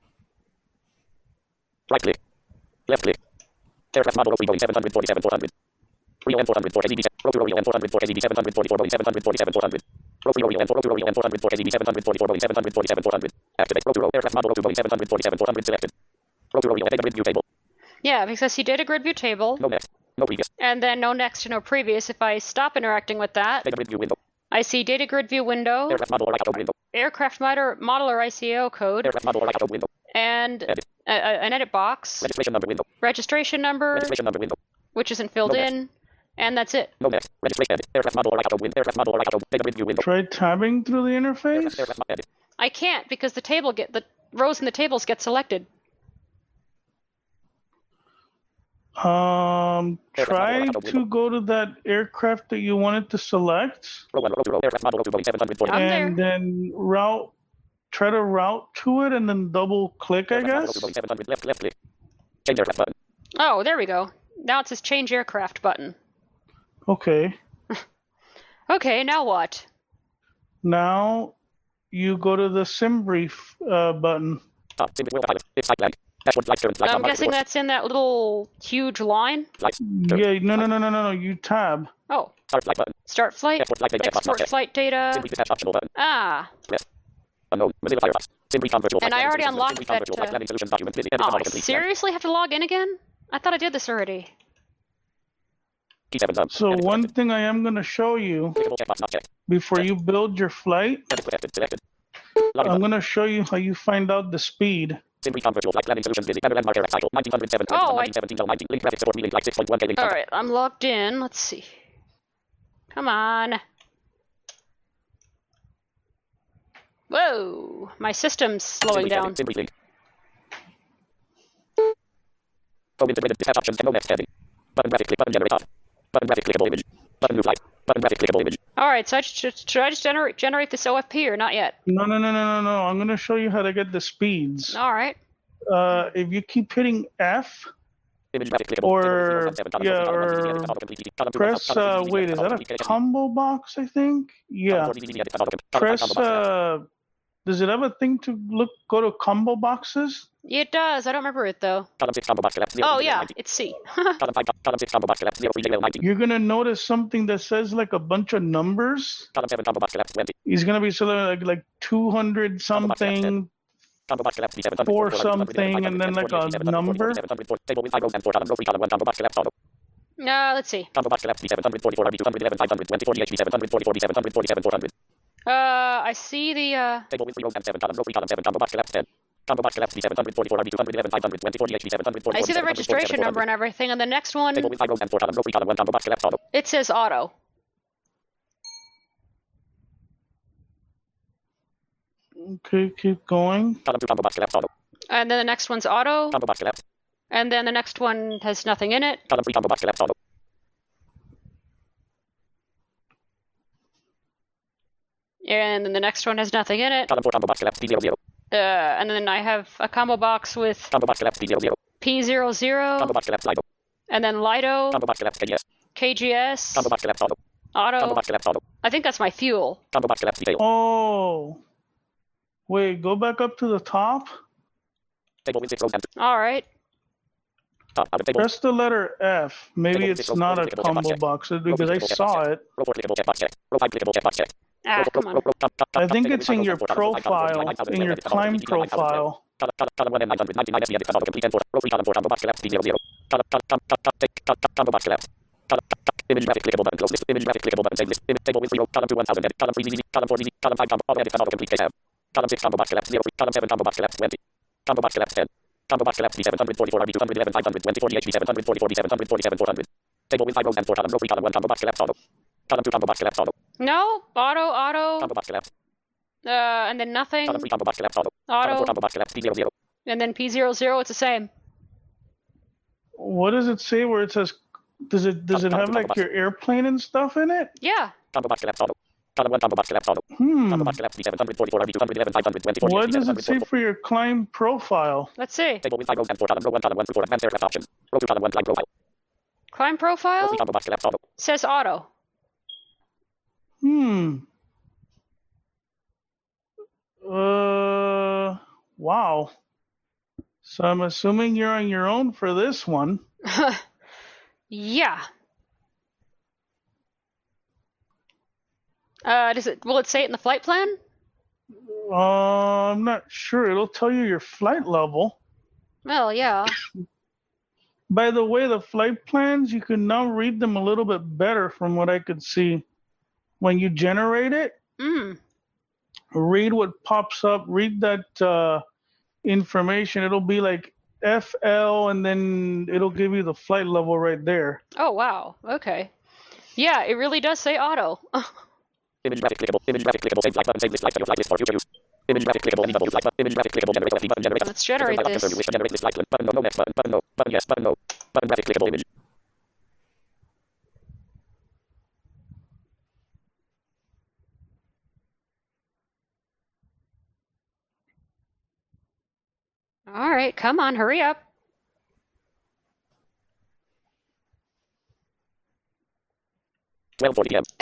Right click. Left click. Aircraft model three Boeing seven forty-seven four hundred. Rio N four hundred four K Z B. Row zero Rio N four hundred four K Z B seven forty-four Boeing seven forty-seven four hundred. Row zero Rio N four Row zero Rio N four hundred four K Z B seven forty-four Boeing seven forty-seven four hundred. Activate row zero. Aircraft model two Boeing seven forty-seven four hundred selected. Row zero Rio data grid view table. Yeah, because he did a grid view table. No next. No previous. And then no next and no previous. If I stop interacting with that, Data grid view window. I see data grid view window, Aircraft model or I C A O window. aircraft model, model or I C A O code, Aircraft model or I C A O window. and Edit. a, a, an edit box, Registration number window. registration number, Registration number window. which isn't filled No next. in, and that's it. No next. Registration edit. Aircraft model or I C A O window. Aircraft model or I C A O data grid view window. Try tabbing through the interface. Aircraft mo- edit. I can't because the table get the rows in the tables get selected. Um, try to go to that aircraft that you wanted to select, Row one. Row two. Row. Aircraft model two Boeing seven forty. I'm and there. then route. Try to route to it, and then double click, I Aircraft model guess. two Boeing seven hundred. Left. Left click. Change aircraft button. Oh, there we go. Now it says change aircraft button. Okay. Okay, now what? Now you go to the sim brief uh, button. Top. Sim wheel pilot. It's flight blank. Dashboard flight turn. Flight I'm on market guessing course. that's in that little huge line. Flight. Turn. Yeah, no, no, no, no, no, no. You tab. Oh, Start flight button. start flight, Export flight data. Checkbox not export checked. flight data. Sim brief attached optional button. Ah, Left. Unknown. Mozilla Firefox. Sim brief on virtual And flight I planning already solutions. unlocked Sim brief on that, virtual flight uh, planning solutions document. Edit oh, I complete. seriously have to log in again? I thought I did this already. Key seven done. So Edit one selected. thing I am going to show you Clickable checkbox not checked. before you build your flight, Edit selected. Selected. Login I'm button. going to show you how you find out the speed. Sim brief on virtual flight planning solutions. Busy. Banner landmark air cycle. nineteen oh seven. Oh, I- nineteen seventeen. nineteen. Link graphics support. Link like six point one K. Link. All right, I'm logged in. Let's see. Come on. Whoa, my system's slowing down. Sim brief link. Home integrated detach options. No next heading. Button graphic click. Button generate off. Button graphic clickable image. Button new flight. Button graphic clickable image. All right, so I just, should I just generate generate this O F P or not yet? No, no, no, no, no, no. I'm going to show you how to get the speeds. All right. Uh, if you keep hitting F, Image graphic clickable. Or- Table zero seven, column yeah, four, column one, or Z Z Z, edit, column complete, column two, press, column uh, Z Z Z, wait, edit, is column that complete, a edit, combo box, I think? Yeah. column four, Z Z Z, edit, column complete, column five, Press, combo box, select. uh, does it have a thing to look, go to combo boxes? It does. I don't remember it though. Column six, combo box, select. Zero, Oh three, yeah, ninety. it's C. Column five, column six, combo box, select. Zero, three, ninety. You're going to notice something that says like a bunch of numbers. Column seven, combo box, select. twenty. He's going to be something like, like two hundred something, Combo box, select. seven, four four, four, something, and then like a number. Table with five rows and four columns. Row three, column one, combo box, select. Auto. Uh, let's see. Combo box, select. seven forty-four, R B two eleven, five twenty, forty, H B seven forty-four, seven forty-seven, four hundred. Uh, I see the uh. Table with three rows and seven columns. Row three, column seven, combo box, select. ten. Combo box, select. seven forty-four, R B two eleven, five twenty, forty, H B seven forty-four, I see the registration number and everything, and the next one Table with five rows and four columns. Row three, column one, combo box, select. Auto. it says auto. Okay, keep going. Column two, combo box, select. Auto. And then the next one's auto, Combo box, select. and then the next one has nothing in it. Column three, combo box, select. Auto. And then the next one has nothing in it. Column four, combo box, select. P zero zero. Uh, and then I have a combo box with Combo box, select. P zero zero. P zero zero, Combo box, select. Lido. and then Lido, Combo box, select. K G S. K G S, Combo box, select. Auto. Combo auto. box, select. Auto. I think that's my fuel. Combo box, select. Detail. Oh, wait, go back up to the top. Table with six rows and All right. top. Out of table. Press the letter F. Maybe Table it's six, row not four, a clickable, checkbox combo check. box Row because three, I clickable, saw checkbox check. it. Row four, clickable, checkbox check. Row five, clickable, checkbox check. Ah, Row four, come row- on. row- top- top- I top, think table it's with in five your rows and four columns. Row five, profile, nine thousand, in your edit, column climb complete, nine thousand, profile. Column, column, column one, nine hundred, ninety-nine, edit, column complete, and four. Row three, column four, combo box, select. P zero zero. Column, column, column, column, column, take, column, column, combo box, select. Column, column, column, image graphic clickable button, close list. Image graphic clickable button, save list. Image table with zero. Column two, one thousand, edit. Column three, Z Z. Column four, Z Z. Column five, combo, auto edit, auto complete, tab. Column six, combo box, select. Zero. Column seven, combo box, select. twenty. Combo box, select. ten. Combo box, select. seven forty-four, R B two eleven, five twenty, forty, H B seven forty-four, seven forty-seven, four hundred. Table with five rows and four columns. Row three, column one, combo box, select. Auto. Column two, combo box, select. Auto. No, auto, auto, Combo box, select. uh, and then nothing, Column three, combo box, select. Auto. Column four, auto, combo box, select. P zero zero. and then P zero zero. It's the same. What does it say where it says? Does it does it have like your airplane and stuff in it? Yeah. Combo box, select. Auto. Column one, combo box, select. Auto. Hmm. Combo box, select. seven forty-four, R B two eleven, five twenty, forty, What H B does it say seven forty-four. for your climb profile? Let's see. Table with five rows and four columns. Row one, column one through four. Advanced aircraft options. Row two, column one, climb profile. Climb profile? Proceed on the box select auto. Says auto. Hmm. Uh. Wow. So I'm assuming you're on your own for this one. Yeah. Uh, does it? Will it say it in the flight plan? Uh, I'm not sure. It'll tell you your flight level. Well, yeah. By the way, the flight plans, you can now read them a little bit better from what I could see. When you generate it, Mm. read what pops up, read that uh, information. It'll be like F L, and then it'll give you the flight level right there. Oh, wow. Okay. Yeah, it really does say auto. Image graphic clickable. Image graphic clickable. Save flight button. Save this flight to your flight list for future use. Image graphic clickable. Leave flight button. Image graphic clickable. Generate L F button. Generate. Let's generate Confirm this. after you wish to generate this flight. Button no. No next button. Button no. Button yes. Button no. Button graphic clickable image. All right, come on, hurry up. twelve forty p.m.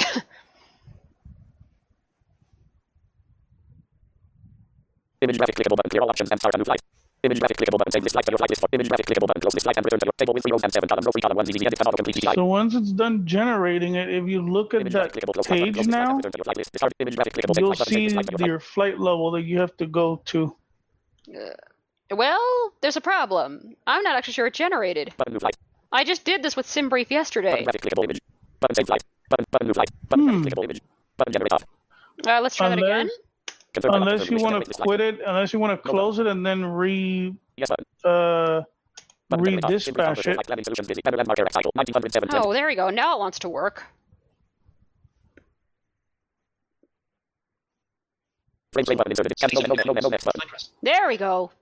Image graphic clickable button. Clear all options and start a new flight. Image graphic clickable button. Save this flight to your flight list for image graphic clickable button. Close this flight and return to your table with three rows and seven columns. Row three column one Z Z Z edit and auto complete G T I. So once it's done generating it, if you look at Image that graphic clickable. Close flight button. page Close this flight and now, return to your flight list. Discard image graphic clickable. Save you'll flight button. Save see this flight to your flight. your flight level that you have to go to. Uh, well, there's a problem. I'm not actually sure it generated. Button new flight. I just did this with SimBrief yesterday. Button graphic clickable image. Button save flight. Button button new flight. Button Hmm. graphic clickable image. Button generate off. Uh, let's try that Unless, again. Confirm after unless you wish to want generate to this flight. quit it, unless you want to No close it and then re Yes button. uh Button generate off. Simbrief redispatch Commercial it. Flight Planning Solutions busy. Better landmark air cycle. nineteen hundred seven twenty. Oh, there we go. Now it wants to work. Frame frame button inserted. Cancel no no no no next button. There we go.